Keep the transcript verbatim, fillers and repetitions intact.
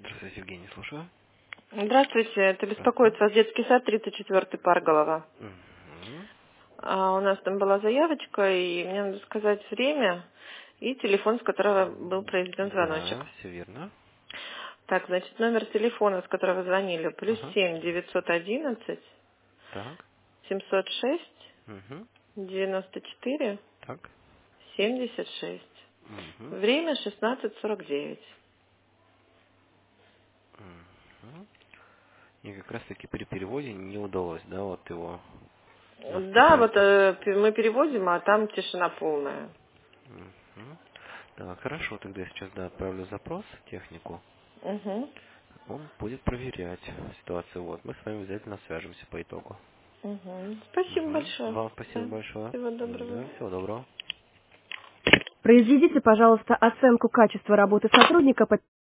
Здравствуйте, Евгений, слушаю. Здравствуйте, это Здравствуйте. беспокоит вас детский сад, тридцать четвёртый Парголова. Мгм. А, у нас там была заявочка, и мне надо сказать время и телефон, с которого был произведен звоночек. Да, все верно. Так, значит, номер телефона, с которого вы звонили, плюс Ага. семь девятьсот одиннадцать Так. семьсот шесть Угу. девяносто четыре Так. семьдесят шесть. Угу. Время шестнадцать сорок девять. Угу. И как раз таки при переводе не удалось, да, вот его Да, настроить. вот э, пе- мы переводим, а там тишина полная. Угу. Так, хорошо, тогда я сейчас, да, отправлю запрос в технику. Угу. Он будет проверять ситуацию. Вот, мы с вами обязательно свяжемся по итогу. Угу. Спасибо Угу. большое. Вам спасибо Да. большое. Всего доброго. Да, всего доброго. Произведите, пожалуйста, оценку качества работы сотрудника по